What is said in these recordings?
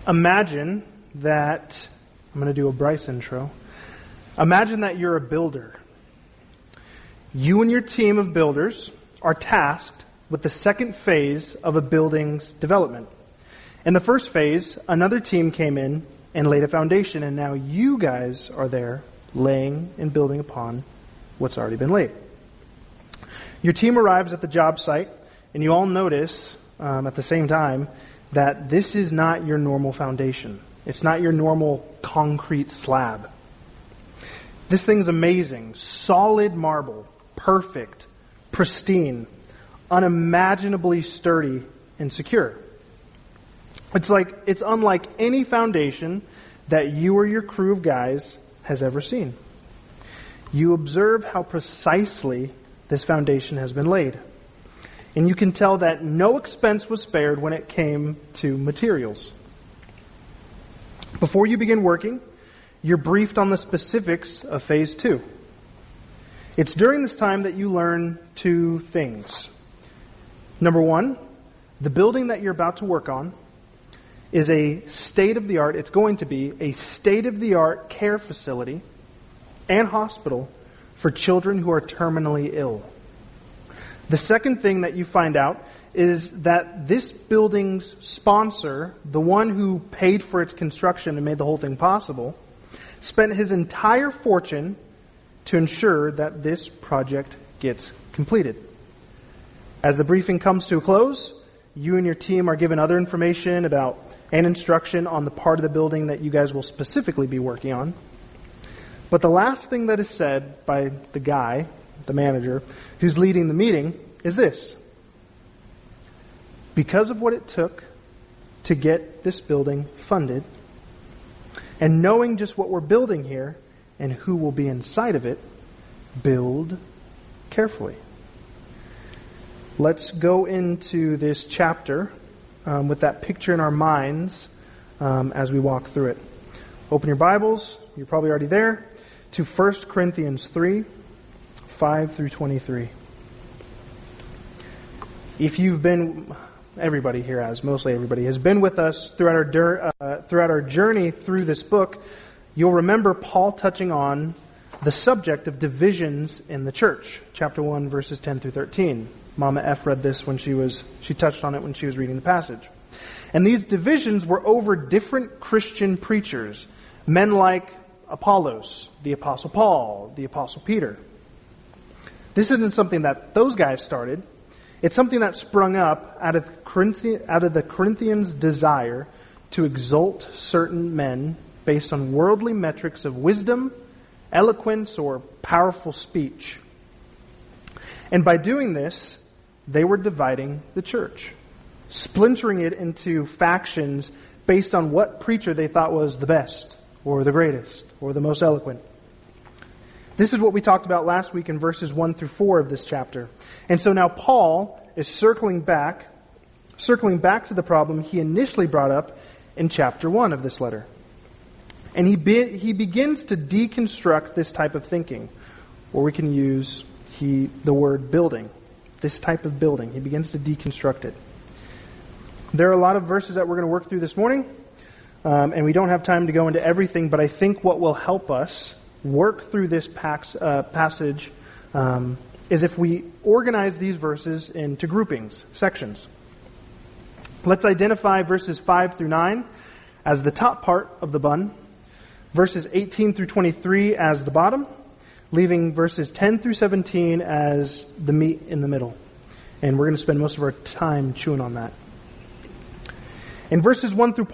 Imagine that, I'm going to do a Bryce intro. Imagine that you're a builder. You and your team of builders are tasked with the second phase of a building's development. In the first phase, another team came in and laid a foundation, and now you guys are there laying and building upon what's already been laid. Your team arrives at the job site, and you all notice at the same time that this is not your normal foundation. It's not your normal concrete slab. This thing's amazing. Solid marble. Perfect. Pristine. Unimaginably sturdy and secure. It's unlike any foundation that you or your crew of guys has ever seen. You observe how precisely this foundation has been laid. And you can tell that no expense was spared when it came to materials. Before you begin working, you're briefed on the specifics of Phase 2. It's during this time that you learn two things. Number one, the building that you're about to work on is it's going to be a state-of-the-art care facility and hospital for children who are terminally ill. The second thing that you find out is that this building's sponsor, the one who paid for its construction and made the whole thing possible, spent his entire fortune to ensure that this project gets completed. As the briefing comes to a close, you and your team are given other information about and instruction on the part of the building that you guys will specifically be working on. But the last thing that is said by the guy, the manager, who's leading the meeting is this. Because of what it took to get this building funded, and knowing just what we're building here and who will be inside of it, build carefully. Let's go into this chapter with that picture in our minds as we walk through it. Open your Bibles, you're probably already there, to 1 Corinthians 3, 5 through 23. If you've been, mostly everybody has been with us throughout our journey through this book, you'll remember Paul touching on the subject of divisions in the church. Chapter 1, verses 10 through 13. Mama F read this when she touched on it when she was reading the passage. And these divisions were over different Christian preachers, men like Apollos, the Apostle Paul, the Apostle Peter. This isn't something that those guys started. It's something that sprung up out of the Corinthians' desire to exalt certain men based on worldly metrics of wisdom, eloquence, or powerful speech. And by doing this, they were dividing the church, splintering it into factions based on what preacher they thought was the best, or the greatest, or the most eloquent. This is what we talked about last week in verses 1 through 4 of this chapter. And so now Paul is circling back to the problem he initially brought up in chapter 1 of this letter. And he begins to deconstruct this type of thinking, or we can use the word building. This type of building. He begins to deconstruct it. There are a lot of verses that we're going to work through this morning, and we don't have time to go into everything, but I think what will help us work through this passage is if we organize these verses into groupings, sections. Let's identify verses 5 through 9 as the top part of the bun, verses 18 through 23 as the bottom, leaving verses 10 through 17 as the meat in the middle. And we're going to spend most of our time chewing on that. In verses 1 through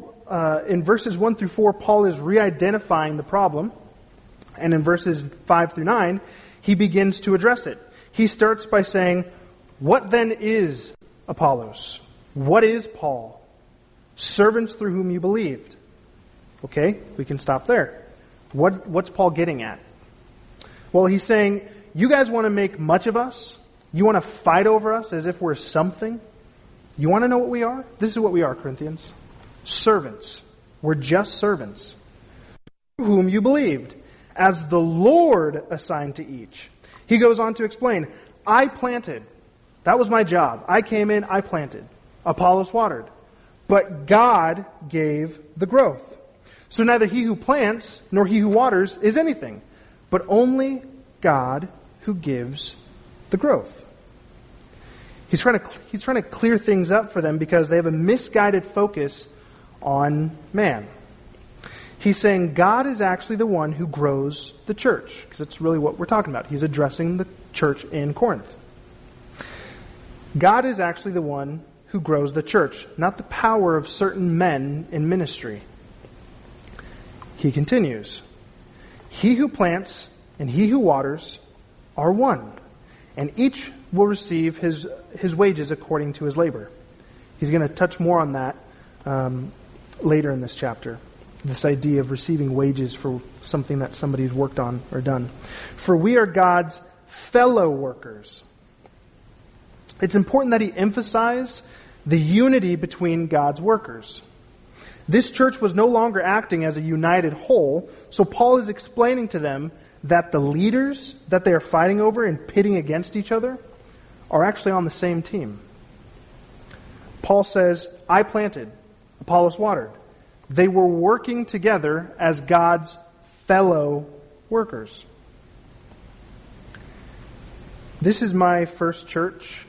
4, Paul is re-identifying the problem. And in verses 5 through 9, he begins to address it. He starts by saying, what then is Apollos? What is Paul? Servants through whom you believed. Okay, we can stop there. What's Paul getting at? Well, he's saying, you guys want to make much of us? You want to fight over us as if we're something? You want to know what we are? This is what we are, Corinthians. Servants. We're just servants. Through whom you believed, as the Lord assigned to each. He goes on to explain, I planted. That was my job. I came in, I planted. Apollos watered. but God gave the growth. So neither he who plants nor he who waters is anything, but only God who gives the growth. He's trying to clear things up for them because they have a misguided focus on man. He's saying God is actually the one who grows the church, because that's really what we're talking about. He's addressing the church in Corinth. God is actually the one who grows the church, not the power of certain men in ministry. He continues, he who plants and he who waters are one, and each will receive his wages according to his labor. He's going to touch more on that later in this chapter. This idea of receiving wages for something that somebody's worked on or done. For we are God's fellow workers. It's important that he emphasize the unity between God's workers. This church was no longer acting as a united whole, so Paul is explaining to them that the leaders that they are fighting over and pitting against each other are actually on the same team. Paul says, I planted, Apollos watered. They were working together as God's fellow workers. This is my first church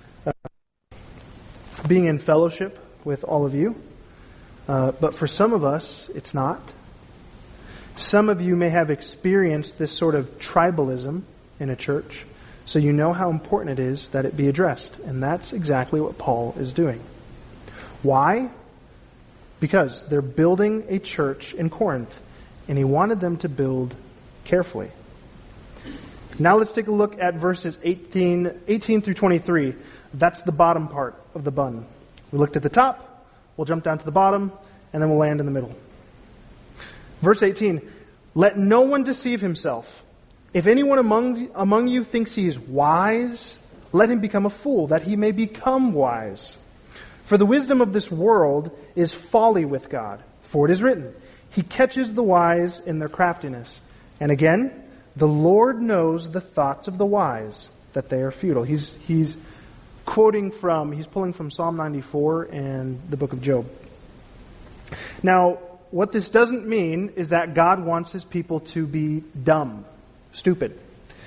being in fellowship with all of you. But for some of us, it's not. Some of you may have experienced this sort of tribalism in a church, so you know how important it is that it be addressed. And that's exactly what Paul is doing. Why? Because they're building a church in Corinth, and he wanted them to build carefully. Now let's take a look at verses 18 through 23. That's the bottom part of the bun. We looked at the top, we'll jump down to the bottom, and then we'll land in the middle. Verse 18, let no one deceive himself. If anyone among you thinks he is wise, let him become a fool, that he may become wise. For the wisdom of this world is folly with God. For it is written, he catches the wise in their craftiness. And again, the Lord knows the thoughts of the wise, that they are futile. He's pulling from Psalm 94 and the book of Job. Now, what this doesn't mean is that God wants his people to be dumb, stupid,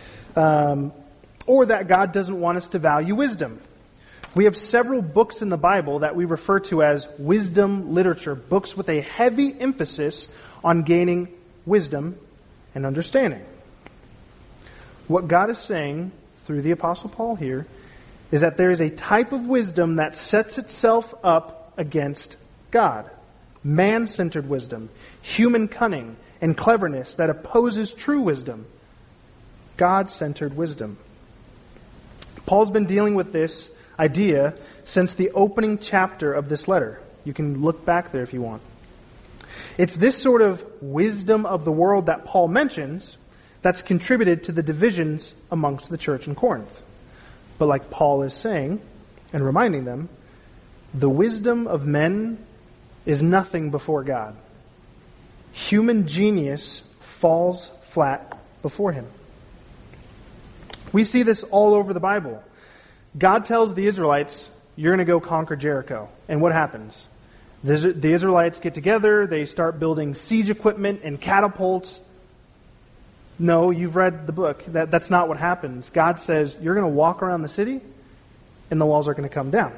or that God doesn't want us to value wisdom. We have several books in the Bible that we refer to as wisdom literature, books with a heavy emphasis on gaining wisdom and understanding. What God is saying through the Apostle Paul here is that there is a type of wisdom that sets itself up against God. Man-centered wisdom, human cunning, and cleverness that opposes true wisdom. God-centered wisdom. Paul's been dealing with this idea since the opening chapter of this letter. You can look back there if you want. It's this sort of wisdom of the world that Paul mentions that's contributed to the divisions amongst the church in Corinth. But like Paul is saying and reminding them, the wisdom of men is nothing before God. Human genius falls flat before him. We see this all over the Bible. God tells the Israelites, you're going to go conquer Jericho. And what happens? The Israelites get together, they start building siege equipment and catapults. No, you've read the book. That's not what happens. God says, you're going to walk around the city, and the walls are going to come down.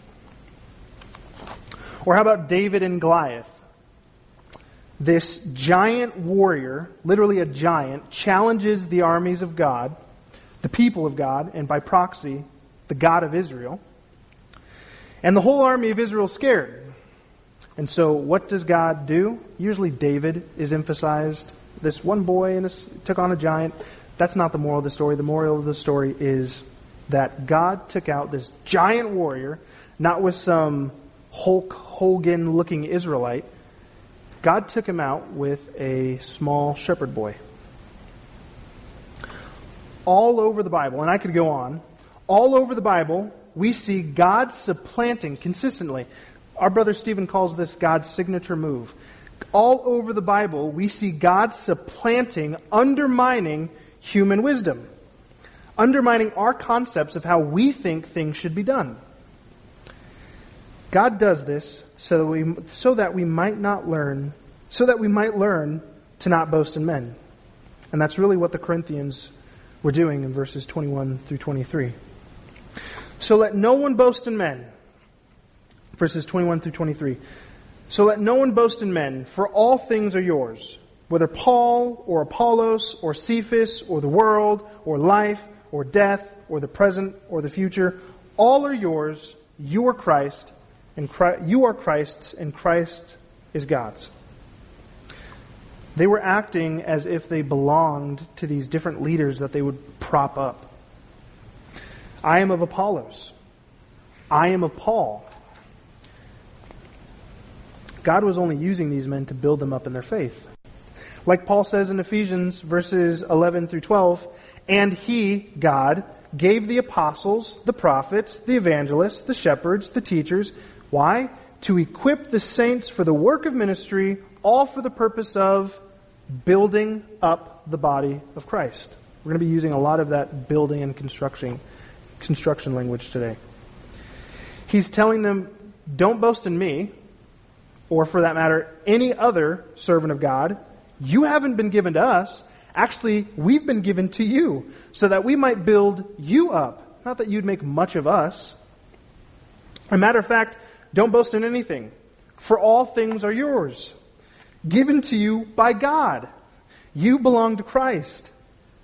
Or how about David and Goliath? This giant warrior, literally a giant, challenges the armies of God, the people of God, and by proxy, the God of Israel. And the whole army of Israel is scared. And so what does God do? Usually David is emphasized. This one boy took on a giant. That's not the moral of the story. The moral of the story is that God took out this giant warrior, not with some Hulk Hogan-looking Israelite. God took him out with a small shepherd boy. All over the Bible, and I could go on, all over the Bible, we see God supplanting consistently. Our brother Stephen calls this God's signature move. All over the Bible, we see God supplanting, undermining human wisdom, undermining our concepts of how we think things should be done. God does this so that we might learn to not boast in men. And that's really what the Corinthians were doing in verses 21 through 23. So let no one boast in men. Verses 21 through 23. So let no one boast in men, for all things are yours, whether Paul or Apollos or Cephas or the world or life or death or the present or the future, all are yours. You are Christ, and you are Christ's, and Christ is God's. They were acting as if they belonged to these different leaders that they would prop up. I am of Apollos. I am of Paul. God was only using these men to build them up in their faith. Like Paul says in Ephesians verses 11 through 12, and He, God, gave the apostles, the prophets, the evangelists, the shepherds, the teachers. Why? To equip the saints for the work of ministry, all for the purpose of building up the body of Christ. We're going to be using a lot of that building and construction language today. He's telling them, don't boast in me, or for that matter, any other servant of God. You haven't been given to us. Actually, we've been given to you so that we might build you up. Not that you'd make much of us. As a matter of fact, don't boast in anything, for all things are yours, given to you by God. You belong to Christ.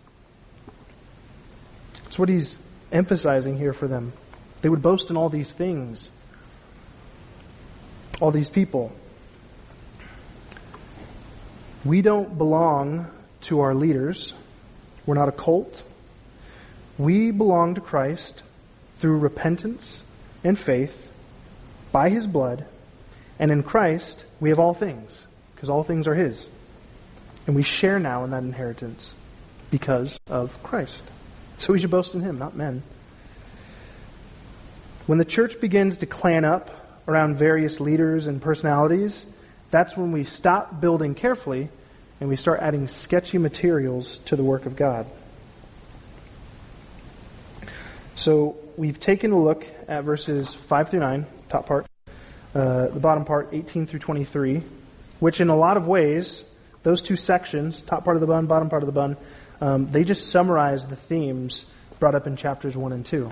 That's what he's emphasizing here for them. They would boast in all these things. All these people. We don't belong to our leaders. We're not a cult. We belong to Christ through repentance and faith by His blood. And in Christ, we have all things, because all things are His. And we share now in that inheritance because of Christ. So we should boast in Him, not men. When the church begins to clan up around various leaders and personalities, that's when we stop building carefully and we start adding sketchy materials to the work of God. So we've taken a look at verses 5 through 9, top part, the bottom part, 18 through 23, which in a lot of ways, those two sections, top part of the bun, bottom part of the bun, they just summarize the themes brought up in chapters 1 and 2.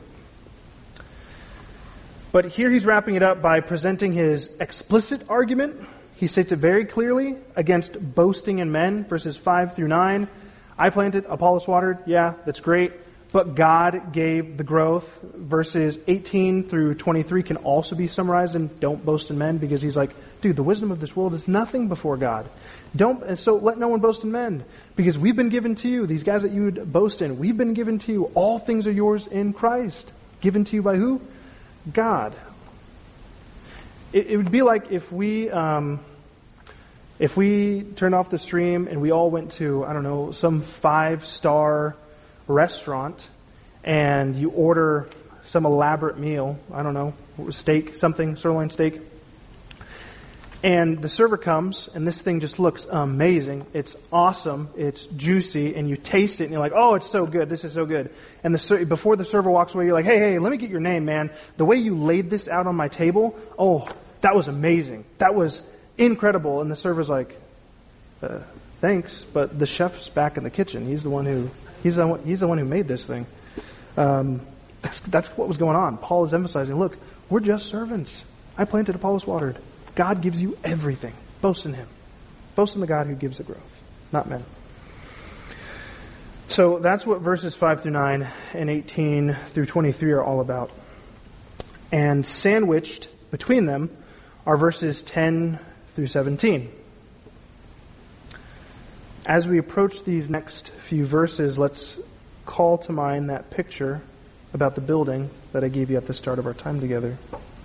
But here he's wrapping it up by presenting his explicit argument. He states it very clearly against boasting in men, verses 5 through 9. I planted, Apollos watered, yeah, that's great. But God gave the growth. Verses 18 through 23 can also be summarized in don't boast in men, because he's like, dude, the wisdom of this world is nothing before God. So let no one boast in men, because we've been given to you, these guys that you would boast in, we've been given to you. All things are yours in Christ. Given to you by who? God. It would be like if we turned off the stream and we all went to, I don't know, some 5-star restaurant and you order some elaborate meal, I don't know, steak, something, sirloin steak, and the server comes and this thing just looks amazing, it's awesome, it's juicy, and you taste it and you're like, oh, it's so good, this is so good. And before the server walks away, you're like, hey, let me get your name, man. The way you laid this out on my table, oh, that was amazing. That was incredible. And the server's like, thanks, but the chef's back in the kitchen. He's the one who made this thing. That's what was going on. Paul is emphasizing, look, we're just servants. I planted, Apollos watered. God gives you everything. Boast in Him. Boast in the God who gives the growth, not men. So that's what verses 5 through 9 and 18 through 23 are all about. And sandwiched between them are verses 10 through 17. As we approach these next few verses, let's call to mind that picture about the building that I gave you at the start of our time together.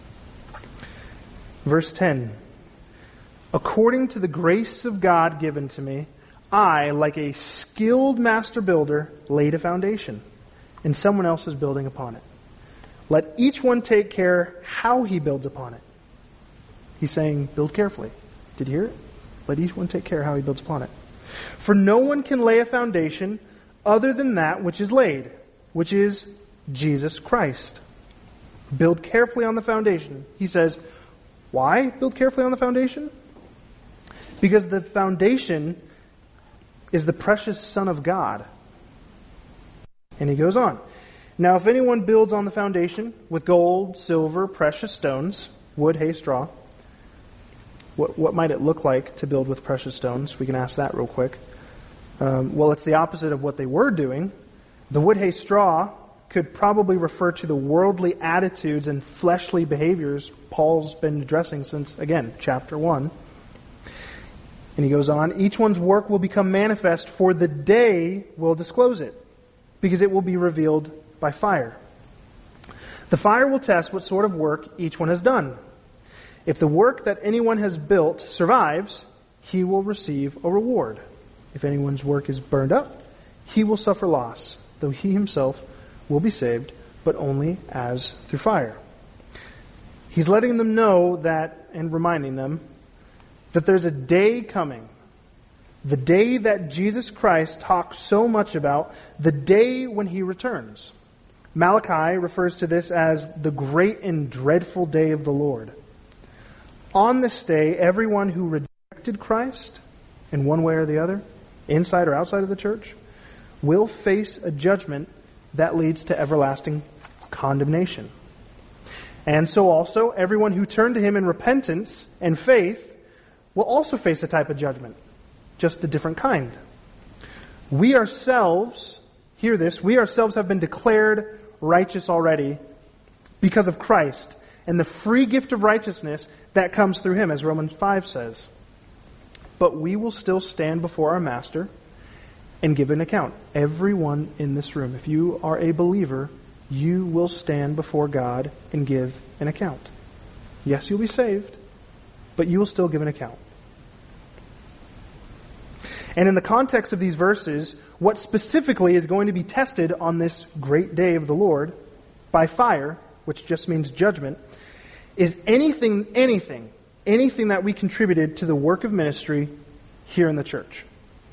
Verse 10. According to the grace of God given to me, I, like a skilled master builder, laid a foundation, and someone else is building upon it. Let each one take care how he builds upon it. He's saying, build carefully. Did you hear it? Let each one take care how he builds upon it. For no one can lay a foundation other than that which is laid, which is Jesus Christ. Build carefully on the foundation. He says, Why build carefully on the foundation? Because the foundation is the precious Son of God. And he goes on. Now, if anyone builds on the foundation with gold, silver, precious stones, wood, hay, straw, what might it look like to build with precious stones? We can ask that real quick. Well, it's the opposite of what they were doing. The wood, hay, straw could probably refer to the worldly attitudes and fleshly behaviors Paul's been addressing since, again, chapter 1. And he goes on, each one's work will become manifest, for the day will disclose it, because it will be revealed by fire. The fire will test what sort of work each one has done. If the work that anyone has built survives, he will receive a reward. If anyone's work is burned up, he will suffer loss, though he himself will be saved, but only as through fire. He's letting them know that, and reminding them, that there's a day coming. The day that Jesus Christ talks so much about, the day when he returns. Malachi refers to this as the great and dreadful day of the Lord. On this day, everyone who rejected Christ, in one way or the other, inside or outside of the church, will face a judgment that leads to everlasting condemnation. And so also, everyone who turned to him in repentance and faith will also face a type of judgment, just a different kind. We ourselves, hear this, we ourselves have been declared righteous already because of Christ and the free gift of righteousness that comes through him, as Romans 5 says. But we will still stand before our Master and give an account. Everyone in this room, if you are a believer, you will stand before God and give an account. Yes, you'll be saved, but you will still give an account. And in the context of these verses, what specifically is going to be tested on this great day of the Lord by fire, which just means judgment, is anything that we contributed to the work of ministry here in the church.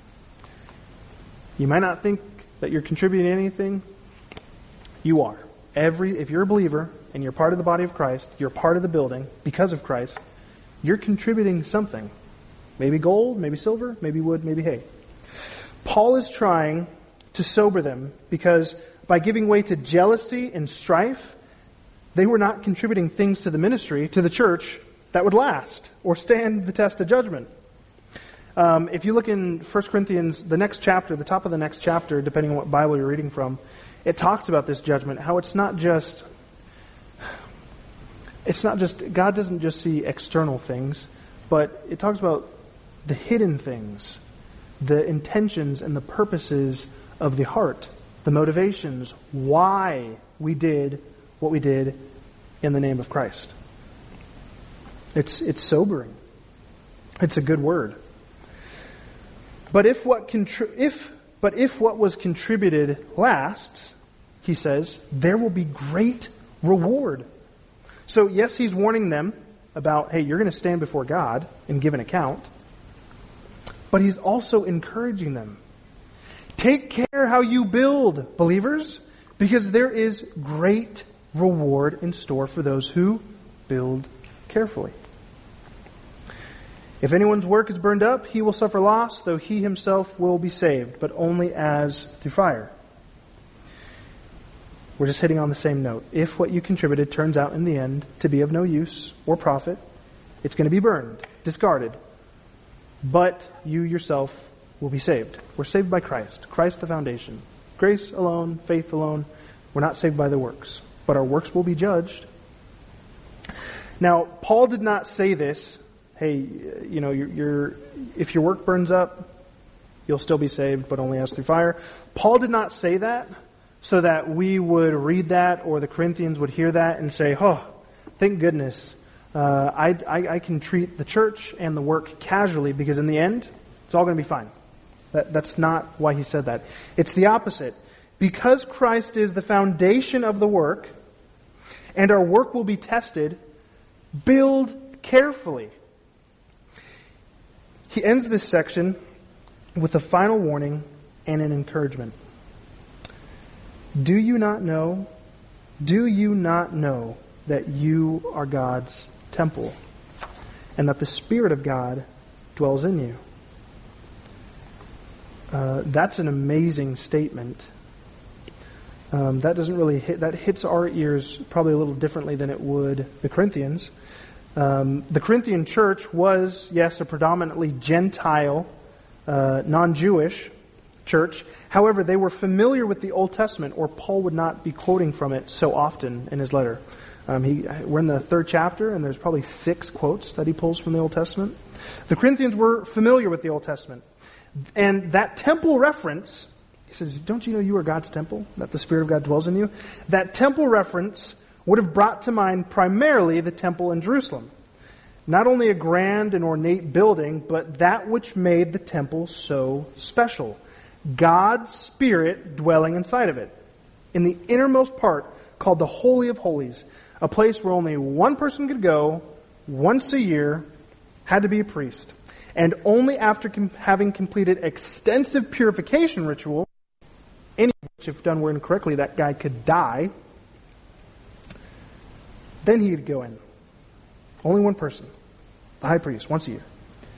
You might not think that you're contributing anything. You are. If you're a believer and you're part of the body of Christ, you're part of the building because of Christ, you're contributing something. Maybe gold, maybe silver, maybe wood, maybe hay. Paul is trying to sober them because by giving way to jealousy and strife, they were not contributing things to the ministry, to the church, that would last or stand the test of judgment. If you look in 1 Corinthians, the next chapter, the top of the next chapter, depending on what Bible you're reading from, it talks about this judgment, how it's not just, God doesn't just see external things, but it talks about the hidden things, the intentions and the purposes of the heart, the motivations, why we did what we did in the name of Christ. It's sobering. It's a good word. But if what was contributed lasts, he says, there will be great reward. So yes, he's warning them about, hey, you're going to stand before God and give an account. But he's also encouraging them. Take care how you build, believers, because there is great reward in store for those who build carefully. If anyone's work is burned up, he will suffer loss, though he himself will be saved, but only as through fire. We're just hitting on the same note. If what you contributed turns out in the end to be of no use or profit, it's going to be burned, discarded. But you yourself will be saved. We're saved by Christ. Christ the foundation. Grace alone, faith alone. We're not saved by the works. But our works will be judged. Now, Paul did not say this, hey, if your work burns up, you'll still be saved, but only as through fire. Paul did not say that so that we would read that or the Corinthians would hear that and say, oh, thank goodness. I can treat the church and the work casually because in the end, it's all going to be fine. That's not why he said that. It's the opposite. Because Christ is the foundation of the work and our work will be tested, build carefully. He ends this section with a final warning and an encouragement. Do you not know that you are God's temple? and that the Spirit of God dwells in you. That's an amazing statement. That doesn't really that hits our ears probably a little differently than it would the Corinthians. The Corinthian church was, yes, a predominantly Gentile, non-Jewish church. However, they were familiar with the Old Testament, or Paul would not be quoting from it so often in his letter. We're in the 3rd chapter, and there's probably 6 quotes that he pulls from the Old Testament. The Corinthians were familiar with the Old Testament. And that temple reference, he says, don't you know you are God's temple, that the Spirit of God dwells in you? That temple reference would have brought to mind primarily the temple in Jerusalem. Not only a grand and ornate building, but that which made the temple so special. God's Spirit dwelling inside of it. In the innermost part, called the Holy of Holies, a place where only one person could go once a year, had to be a priest. And only after having completed extensive purification rituals, any of which, if done incorrectly, that guy could die, then he could go in. Only one person, the high priest, once a year.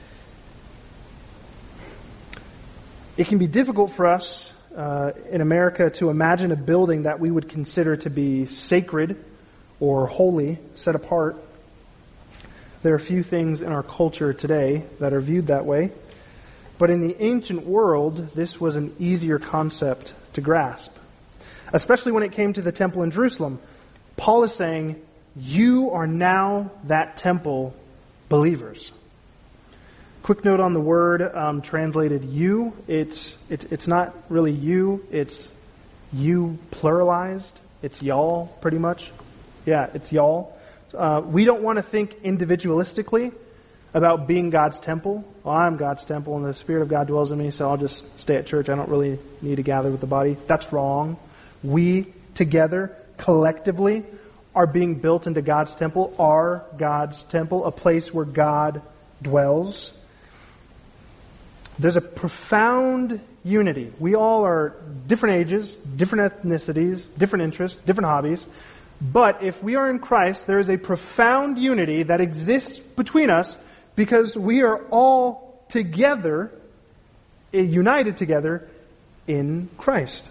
It can be difficult for us in America to imagine a building that we would consider to be sacred or holy, set apart. There are a few things in our culture today that are viewed that way. But in the ancient world, this was an easier concept to grasp. Especially when it came to the temple in Jerusalem. Paul is saying, you are now that temple, believers. Quick note on the word translated you. It's not really you, it's you pluralized. It's y'all, pretty much. Yeah, it's y'all. We don't want to think individualistically about being God's temple. Well, I'm God's temple and the Spirit of God dwells in me, so I'll just stay at church. I don't really need to gather with the body. That's wrong. We together, collectively, are being built into God's temple, are God's temple, a place where God dwells. There's a profound unity. We all are different ages, different ethnicities, different interests, different hobbies. But if we are in Christ, there is a profound unity that exists between us because we are all together, united together in Christ.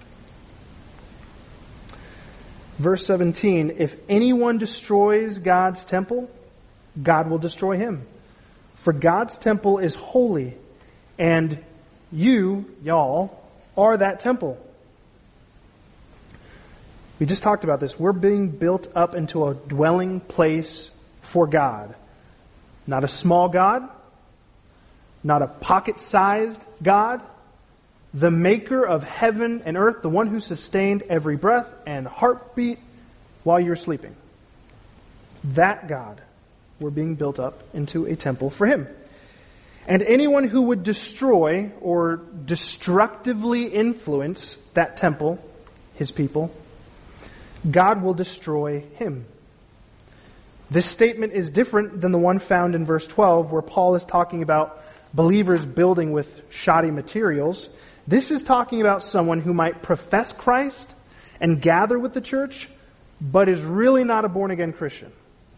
Verse 17, if anyone destroys God's temple, God will destroy him. For God's temple is holy, and y'all, are that temple. We just talked about this. We're being built up into a dwelling place for God. Not a small God. Not a pocket-sized God. The maker of heaven and earth. The one who sustained every breath and heartbeat while you're sleeping. That God. We're being built up into a temple for Him. And anyone who would destroy or destructively influence that temple, His people, God will destroy him. This statement is different than the one found in verse 12 where Paul is talking about believers building with shoddy materials. This is talking about someone who might profess Christ and gather with the church, but is really not a born-again Christian.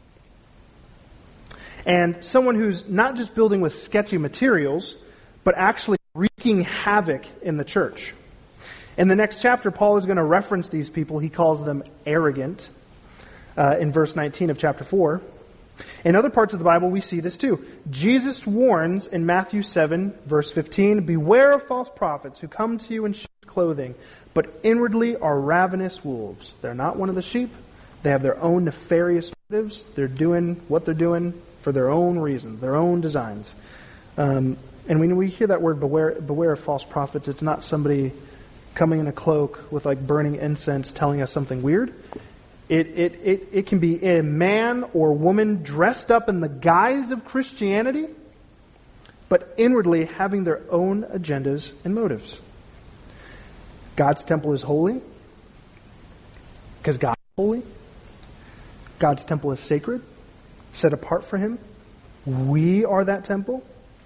And someone who's not just building with sketchy materials, but actually wreaking havoc in the church. In the next chapter, Paul is going to reference these people. He calls them arrogant in verse 19 of chapter 4. In other parts of the Bible, we see this too. Jesus warns in Matthew 7, verse 15, beware of false prophets who come to you in sheep's clothing, but inwardly are ravenous wolves. They're not one of the sheep. They have their own nefarious motives. They're doing what they're doing for their own reasons, their own designs. And when we hear that word beware of false prophets, it's not somebody coming in a cloak with like burning incense telling us something weird. It can be a man or woman dressed up in the guise of Christianity, but inwardly having their own agendas and motives. God's temple is holy because God is holy. God's temple is sacred, set apart for Him. We are that temple.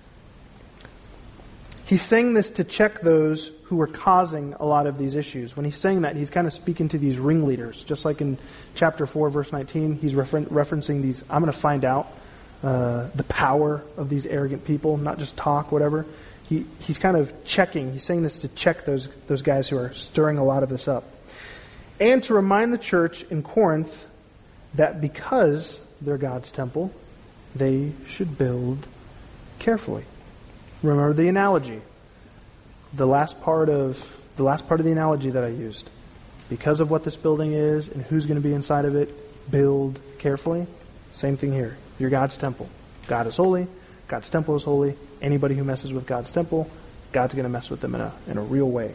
He's saying this to check those who are causing a lot of these issues. When he's saying that, he's kind of speaking to these ringleaders. Just like in chapter 4, verse 19, he's referencing these, I'm going to find out the power of these arrogant people, not just talk, whatever. He's kind of checking. He's saying this to check those guys who are stirring a lot of this up. And to remind the church in Corinth that because they're God's temple, they should build carefully. Remember the analogy. The last part of the analogy that I used. Because of what this building is and who's going to be inside of it, build carefully. Same thing here. You're God's temple. God is holy. God's temple is holy. Anybody who messes with God's temple, God's going to mess with them in a real way.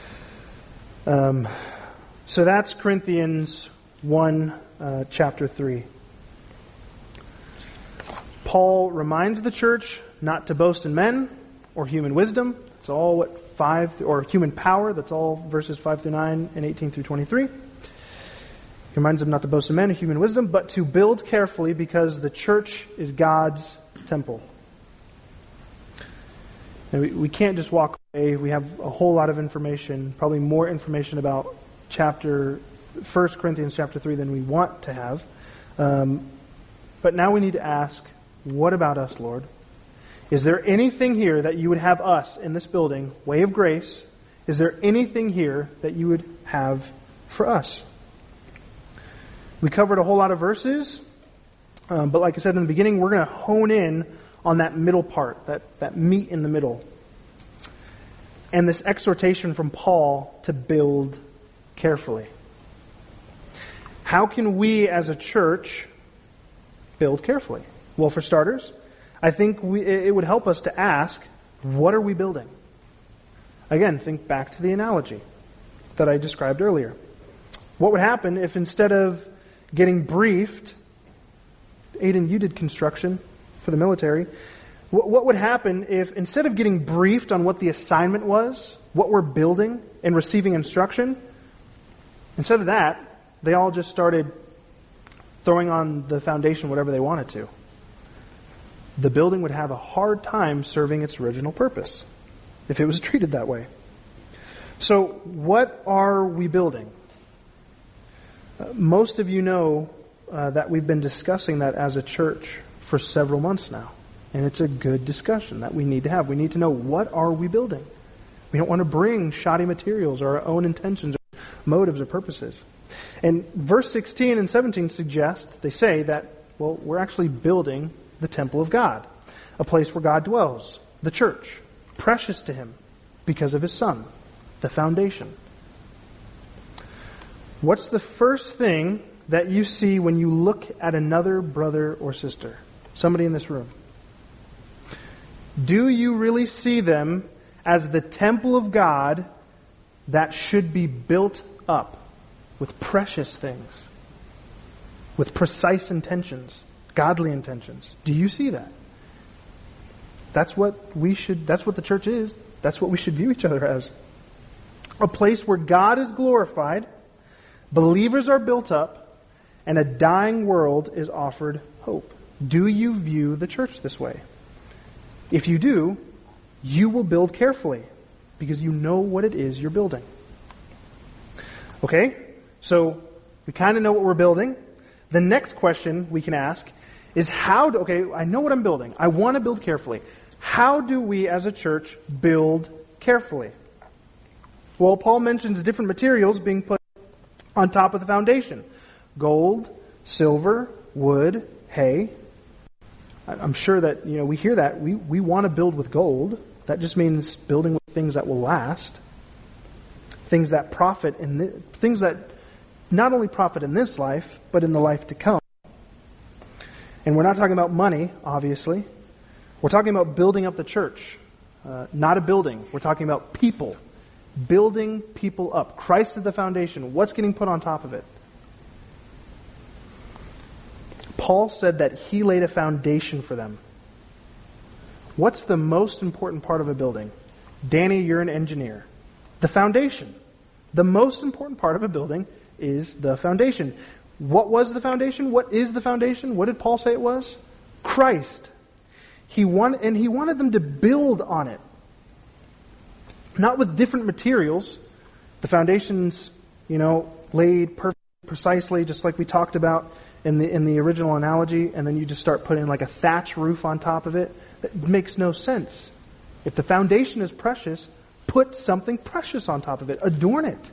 So that's Corinthians 1, chapter 3. Paul reminds the church not to boast in men or human wisdom. It's all or human power. That's all verses 5 through 9 and 18 through 23. He reminds them not to boast in men or human wisdom, but to build carefully because the church is God's temple. And we can't just walk away. We have a whole lot of information, probably more information about 1 Corinthians chapter 3 than we want to have. But now we need to ask, what about us, Lord? Is there anything here that you would have us in this building, Way of Grace? Is there anything here that you would have for us? We covered a whole lot of verses, but like I said in the beginning, we're going to hone in on that middle part, that meat in the middle. And this exhortation from Paul to build carefully. How can we as a church build carefully? Well, for starters, I think it would help us to ask, what are we building? Again, think back to the analogy that I described earlier. What would happen if instead of getting briefed, Aiden, you did construction for the military. What would happen if instead of getting briefed on what the assignment was, what we're building, and receiving instruction, instead of that, they all just started throwing on the foundation whatever they wanted to? The building would have a hard time serving its original purpose if it was treated that way. So, what are we building? Most of you know that we've been discussing that as a church for several months now. And it's a good discussion that we need to have. We need to know, what are we building? We don't want to bring shoddy materials or our own intentions or motives or purposes. And verse 16 and 17 suggest, they say that, well, we're actually building the temple of God, a place where God dwells, the church, precious to Him because of His Son, the foundation. What's the first thing that you see when you look at another brother or sister? Somebody in this room. Do you really see them as the temple of God that should be built up with precious things, with precise intentions, godly intentions? Do you see that? That's what the church is. That's what we should view each other as. A place where God is glorified, believers are built up, and a dying world is offered hope. Do you view the church this way? If you do, you will build carefully because you know what it is you're building. Okay? So, we kind of know what we're building. The next question we can ask is I know what I'm building. I want to build carefully. How do we as a church build carefully? Well, Paul mentions different materials being put on top of the foundation. Gold, silver, wood, hay. I'm sure that, we hear that. We want to build with gold. That just means building with things that will last. Things that profit things that not only profit in this life, but in the life to come. And we're not talking about money, obviously. We're talking about building up the church. Not a building. We're talking about people. Building people up. Christ is the foundation. What's getting put on top of it? Paul said that he laid a foundation for them. What's the most important part of a building? Danny, you're an engineer. The foundation. The most important part of a building is the foundation. What was the foundation? What is the foundation? What did Paul say it was? Christ. He wanted them to build on it. Not with different materials. The foundation's, laid precisely, just like we talked about in the original analogy, and then you just start putting like a thatch roof on top of it. That makes no sense. If the foundation is precious, put something precious on top of it. Adorn it.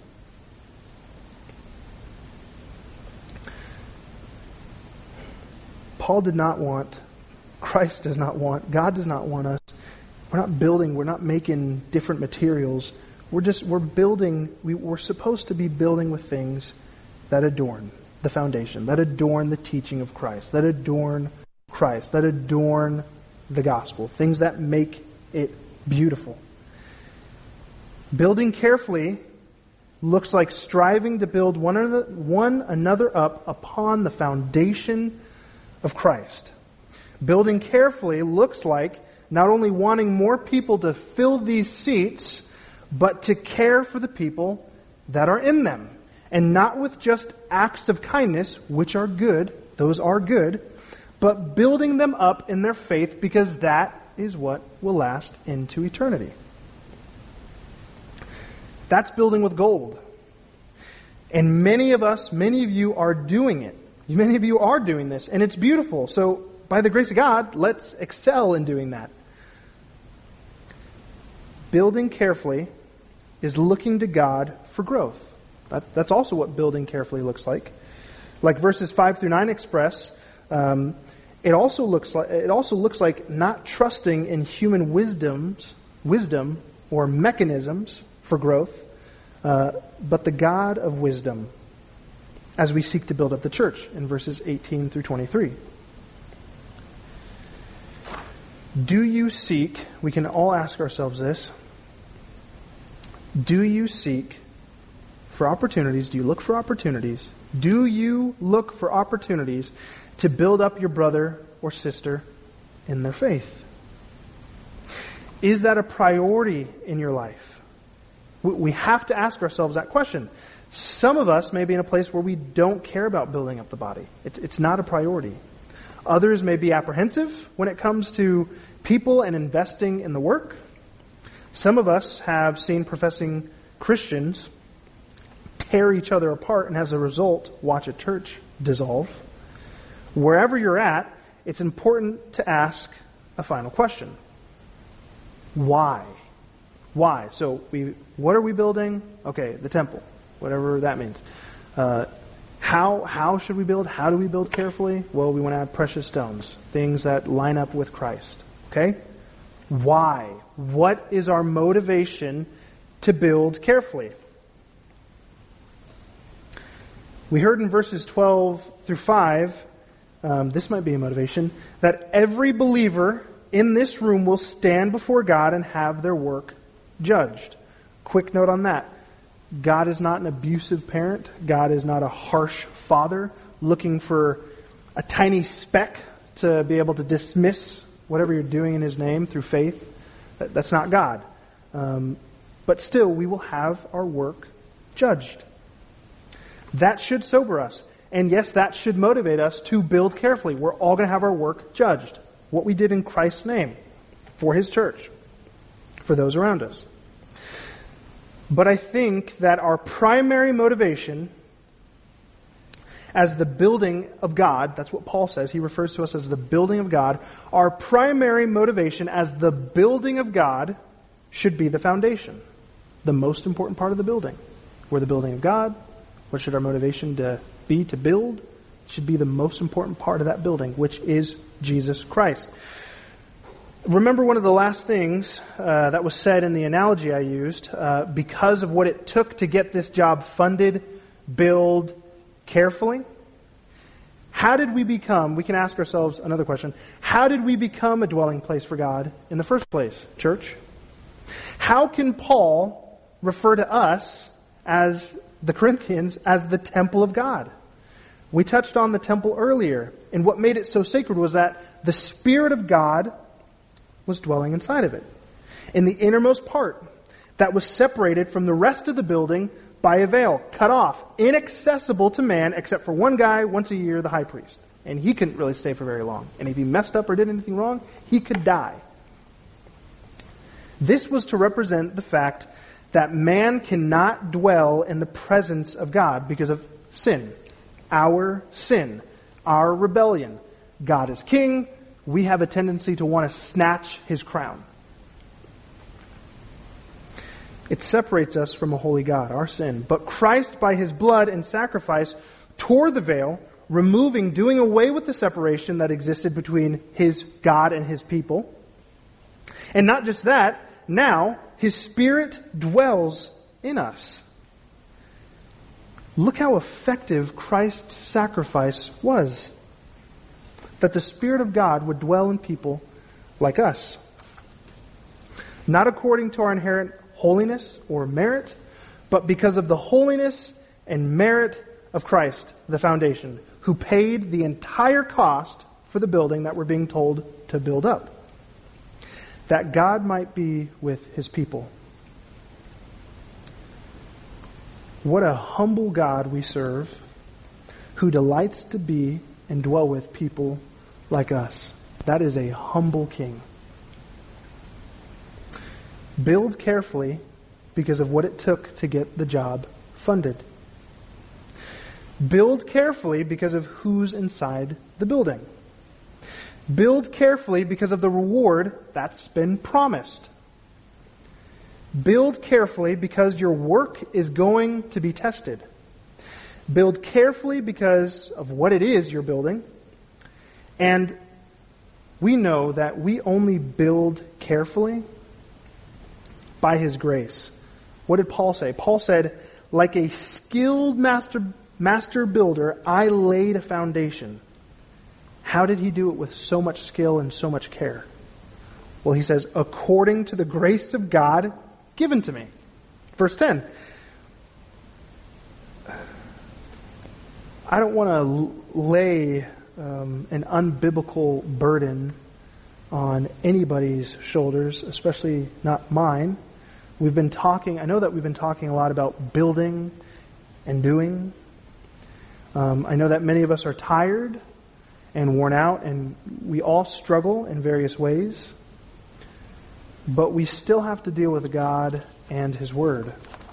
Paul did not want, Christ does not want, God does not want us. We're not building, we're not making different materials. We're building, we're supposed to be building with things that adorn the foundation, that adorn the teaching of Christ, that adorn Christ, that adorn the gospel, things that make it beautiful. Building carefully looks like striving to build one another up upon the foundation of Christ. Building carefully looks like not only wanting more people to fill these seats, but to care for the people that are in them. And not with just acts of kindness, which are good, those are good, but building them up in their faith, because that is what will last into eternity. That's building with gold. And many of you are doing it. Many of you are doing this, and it's beautiful. So, by the grace of God, let's excel in doing that. Building carefully is looking to God for growth. That's also what building carefully looks like. Like verses 5 through 9 express, it also looks like not trusting in human wisdom or mechanisms for growth, but the God of wisdom, as we seek to build up the church in verses 18 through 23. Do you seek, we can all ask ourselves this, do you seek for opportunities? Do you look for opportunities? Do you look for opportunities to build up your brother or sister in their faith? Is that a priority in your life? We have to ask ourselves that question. Some of us may be in a place where we don't care about building up the body. It's not a priority. Others may be apprehensive when it comes to people and investing in the work. Some of us have seen professing Christians tear each other apart and as a result watch a church dissolve. Wherever you're at, it's important to ask a final question. Why? Why? So what are we building? Okay, the temple, whatever that means. How should we build? How do we build carefully? Well, we want to add precious stones, things that line up with Christ. Okay? Why? What is our motivation to build carefully? We heard in verses 12 through 5, this might be a motivation, that every believer in this room will stand before God and have their work judged. Quick note on that. God is not an abusive parent. God is not a harsh father looking for a tiny speck to be able to dismiss whatever you're doing in His name through faith. That's not God. But still, we will have our work judged. That should sober us. And yes, that should motivate us to build carefully. We're all going to have our work judged. What we did in Christ's name, for His church, for those around us. But I think that our primary motivation as the building of God, that's what Paul says, he refers to us as the building of God, our primary motivation as the building of God should be the foundation, the most important part of the building. We're the building of God. What should our motivation be to build? It should be the most important part of that building, which is Jesus Christ. Remember one of the last things that was said in the analogy I used, because of what it took to get this job funded, build carefully. How did we become, we can ask ourselves another question, how did we become a dwelling place for God in the first place, church? How can Paul refer to us as the Corinthians as the temple of God? We touched on the temple earlier, and what made it so sacred was that the Spirit of God was dwelling inside of it. In the innermost part that was separated from the rest of the building by a veil, cut off, inaccessible to man except for one guy once a year, the high priest. And he couldn't really stay for very long. And if he messed up or did anything wrong, he could die. This was to represent the fact that man cannot dwell in the presence of God because of sin. Our sin. our rebellion. God is king. We have a tendency to want to snatch his crown. It separates us from a holy God, our sin. But Christ, by his blood and sacrifice, tore the veil, doing away with the separation that existed between his God and his people. And not just that, now his Spirit dwells in us. Look how effective Christ's sacrifice was. That the Spirit of God would dwell in people like us. Not according to our inherent holiness or merit, but because of the holiness and merit of Christ, the foundation, who paid the entire cost for the building that we're being told to build up. That God might be with his people. What a humble God we serve, who delights to be and dwell with people like us. That is a humble king. Build carefully because of what it took to get the job funded. Build carefully because of who's inside the building. Build carefully because of the reward that's been promised. Build carefully because your work is going to be tested. Build carefully because of what it is you're building. And we know that we only build carefully by his grace. What did Paul say? Paul said, like a skilled master builder, I laid a foundation. How did he do it with so much skill and so much care? Well, he says, according to the grace of God given to me. Verse 10. I don't want to lay an unbiblical burden on anybody's shoulders, especially not mine. I know that we've been talking a lot about building and doing. I know that many of us are tired and worn out, and we all struggle in various ways. But we still have to deal with God and his word.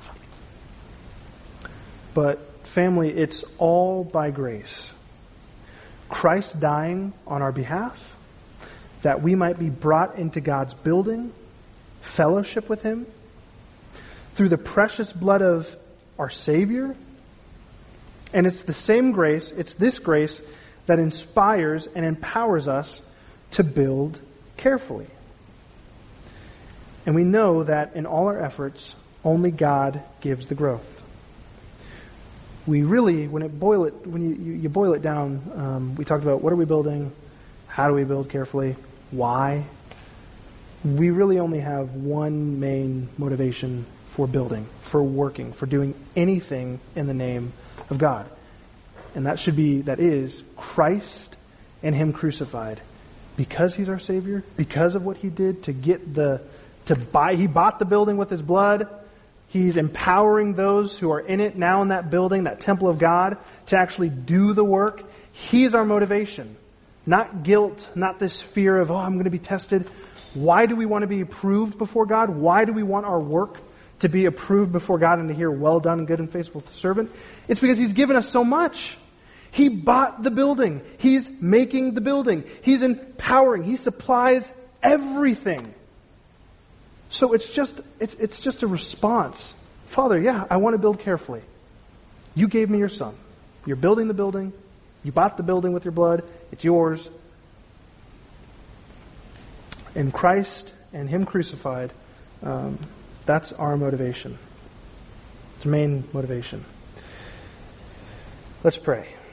But family, it's all by grace. Christ dying on our behalf, that we might be brought into God's building, fellowship with him, through the precious blood of our Savior. And it's the same grace, it's this grace that inspires and empowers us to build carefully. And we know that in all our efforts, only God gives the growth. We really, when you boil it down, we talked about what are we building, how do we build carefully, why. We really only have one main motivation for building, for working, for doing anything in the name of God. And that is Christ and him crucified. Because he's our Savior, because of what he did he bought the building with his blood. He's empowering those who are in it now in that building, that temple of God, to actually do the work. He's our motivation. Not guilt, not this fear of, I'm going to be tested. Why do we want to be approved before God? Why do we want our work to be approved before God and to hear, well done, good and faithful servant? It's because he's given us so much. He bought the building. He's making the building. He's empowering. He supplies everything. So it's just a response. Father, I want to build carefully. You gave me your son. You're building the building. You bought the building with your blood. It's yours. In Christ and him crucified, that's our motivation. It's the main motivation. Let's pray.